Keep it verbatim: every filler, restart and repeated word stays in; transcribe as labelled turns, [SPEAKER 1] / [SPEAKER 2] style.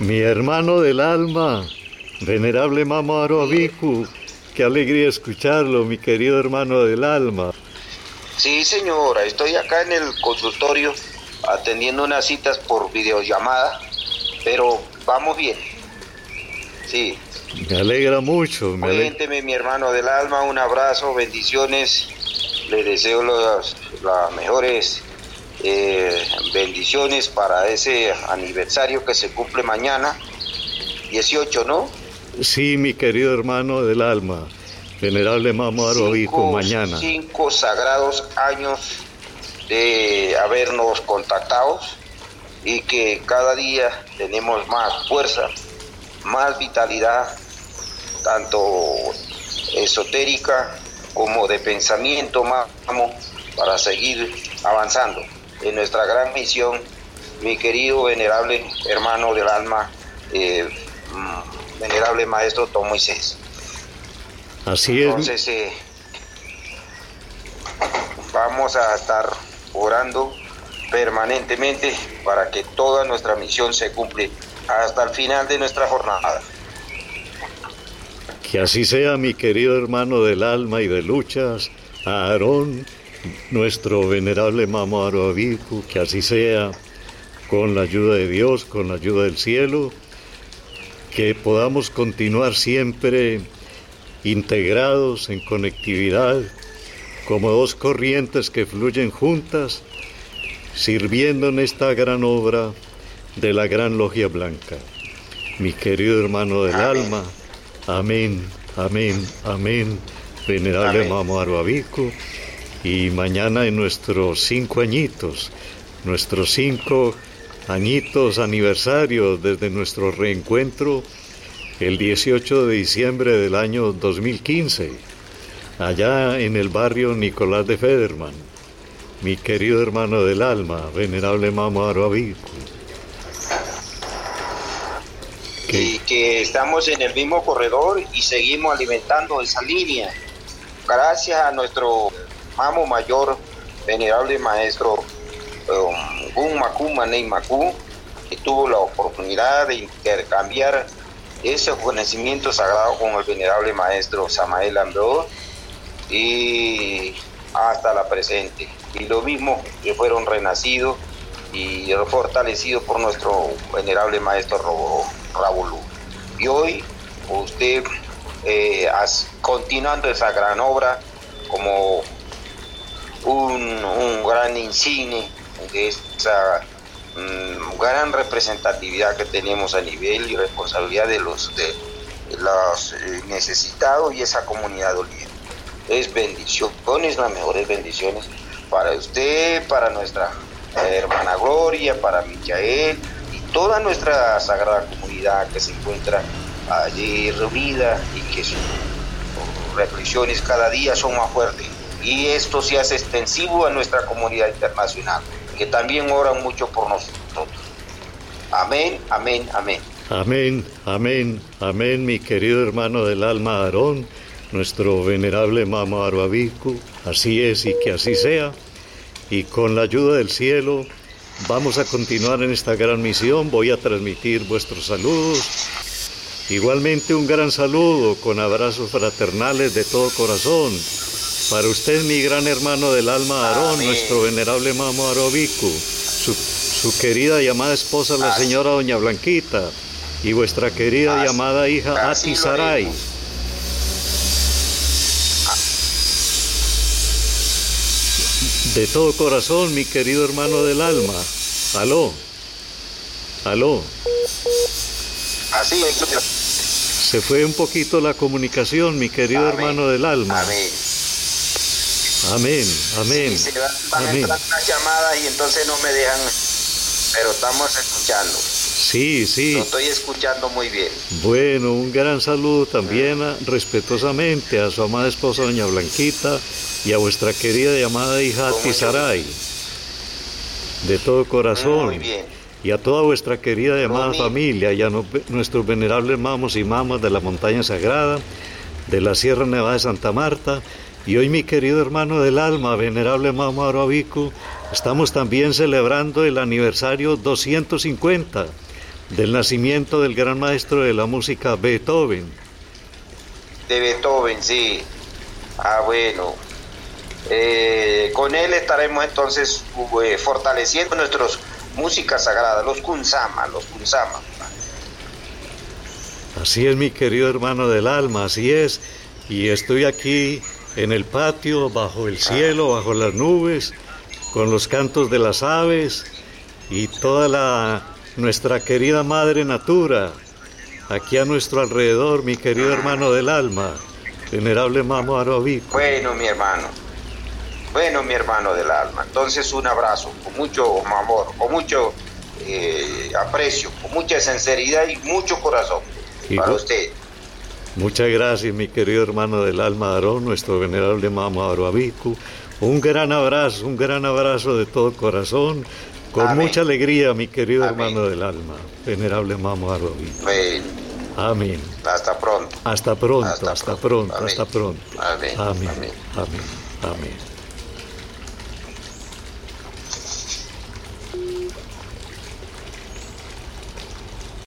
[SPEAKER 1] Mi hermano del alma, venerable Mamo Aroabiku, qué alegría escucharlo, mi querido hermano del alma.
[SPEAKER 2] Sí, señora, estoy acá en el consultorio atendiendo unas citas por videollamada, pero vamos bien. Sí.
[SPEAKER 1] Me alegra mucho. Me ale...
[SPEAKER 2] Cuénteme, mi hermano del alma, un abrazo, bendiciones. Le deseo las, las mejores eh, bendiciones para ese aniversario que se cumple mañana, dieciocho, ¿no?
[SPEAKER 1] Sí, mi querido hermano del alma, venerable Mamo Aroabiku, mañana.
[SPEAKER 2] Cinco sagrados años de habernos contactado y que cada día tenemos más fuerza, más vitalidad, tanto esotérica como de pensamiento, Mamo, para seguir avanzando en nuestra gran misión, mi querido venerable hermano del alma, eh, venerable maestro Don Moisés.
[SPEAKER 1] Así es.
[SPEAKER 2] Entonces, eh, vamos a estar orando permanentemente para que toda nuestra misión se cumple hasta el final de nuestra jornada.
[SPEAKER 1] Que así sea, mi querido hermano del alma y de luchas, Aarón, nuestro venerable Mamo Aroabiku, que así sea, con la ayuda de Dios, con la ayuda del cielo, que podamos continuar siempre integrados en conectividad, como dos corrientes que fluyen juntas, sirviendo en esta gran obra de la Gran Logia Blanca. Mi querido hermano del amén. Alma, amén, amén, amén, venerable amén. Mamo Aroabiku, y mañana en nuestros cinco añitos, nuestros cinco añitos aniversarios desde nuestro reencuentro, el dieciocho de diciembre del año dos mil quince, allá en el barrio Nicolás de Federman, mi querido hermano del alma, venerable Mamo Aroabiku.
[SPEAKER 2] Y que estamos en el mismo corredor y seguimos alimentando esa línea. Gracias a nuestro Mamo Mayor, venerable maestro um, Gun Maku Manei Maku, que tuvo la oportunidad de intercambiar ese conocimiento sagrado con el venerable maestro Samael Ambrós y hasta la presente. Y lo mismo que fueron renacidos y fortalecidos por nuestro venerable maestro Rabolú. Y hoy usted, eh, as, continuando esa gran obra como un, un gran insigne de esa um, gran representatividad que tenemos a nivel y responsabilidad de los, de, de los eh, necesitados y esa comunidad doliente. Es bendiciones, las mejores bendiciones para usted, para nuestra eh, hermana Gloria, para Michael y toda nuestra sagrada comunidad que se encuentra allí reunida y que sus reflexiones cada día son más fuertes. Y esto se hace extensivo a nuestra comunidad internacional, que también oran mucho por nosotros. Amén, amén, amén.
[SPEAKER 1] Amén, amén, amén, mi querido hermano del alma Aarón, nuestro venerable Mamo Aroabiku, así es y que así sea, y con la ayuda del cielo vamos a continuar en esta gran misión. Voy a transmitir vuestros saludos, igualmente un gran saludo con abrazos fraternales de todo corazón para usted, mi gran hermano del alma Aarón, amén. Nuestro venerable Mamo Aroabiku, su, su querida y amada esposa la así. Señora Doña Blanquita, y vuestra querida así. Y amada hija Ati Saray. De todo corazón, mi querido hermano del alma. Aló. Aló.
[SPEAKER 2] Así es.
[SPEAKER 1] Se fue un poquito la comunicación, mi querido amén. Hermano del alma.
[SPEAKER 2] Amén.
[SPEAKER 1] Amén, amén.
[SPEAKER 2] Sí, se van, van a entrar las llamadas y entonces no me dejan, pero estamos escuchando.
[SPEAKER 1] Sí, sí.
[SPEAKER 2] Lo estoy escuchando muy bien.
[SPEAKER 1] Bueno, un gran saludo también a, respetuosamente a su amada esposa Doña Blanquita y a vuestra querida y amada hija Ati Saray. De todo corazón.
[SPEAKER 2] Muy bien.
[SPEAKER 1] Y a toda vuestra querida y amada familia, y a no, nuestros venerables mamos y mamas de la montaña sagrada, de la Sierra Nevada de Santa Marta. Y hoy, mi querido hermano del alma, venerable Mamo Aroabiku, estamos también celebrando el aniversario doscientos cincuenta del nacimiento del gran maestro de la música Beethoven.
[SPEAKER 2] De Beethoven, sí. Ah, bueno. Eh, con él estaremos entonces eh, fortaleciendo nuestras músicas sagradas, los kunsama, los kunsama.
[SPEAKER 1] Así es, mi querido hermano del alma, así es. Y estoy aquí en el patio, bajo el cielo, bajo las nubes, con los cantos de las aves y toda la nuestra querida madre natura aquí a nuestro alrededor, mi querido hermano del alma, venerable Mamo Aroabicu.
[SPEAKER 2] Bueno, mi hermano. Bueno, mi hermano del alma, entonces un abrazo, con mucho amor, con mucho eh, aprecio, con mucha sinceridad y mucho corazón
[SPEAKER 1] Hijo,
[SPEAKER 2] para usted.
[SPEAKER 1] Muchas gracias, mi querido hermano del alma Aarón, nuestro venerable Mamo Aroabicu. Un gran abrazo, un gran abrazo de todo corazón, con Amén. Mucha alegría, mi querido Amén. Hermano del alma, venerable Mamo Aroabicu.
[SPEAKER 2] Amén.
[SPEAKER 1] Amén.
[SPEAKER 2] Hasta pronto.
[SPEAKER 1] Hasta pronto, hasta,
[SPEAKER 2] hasta
[SPEAKER 1] pronto,
[SPEAKER 2] pronto.
[SPEAKER 1] hasta pronto.
[SPEAKER 2] Amén.
[SPEAKER 1] Amén.
[SPEAKER 2] Amén.
[SPEAKER 1] Amén. Amén.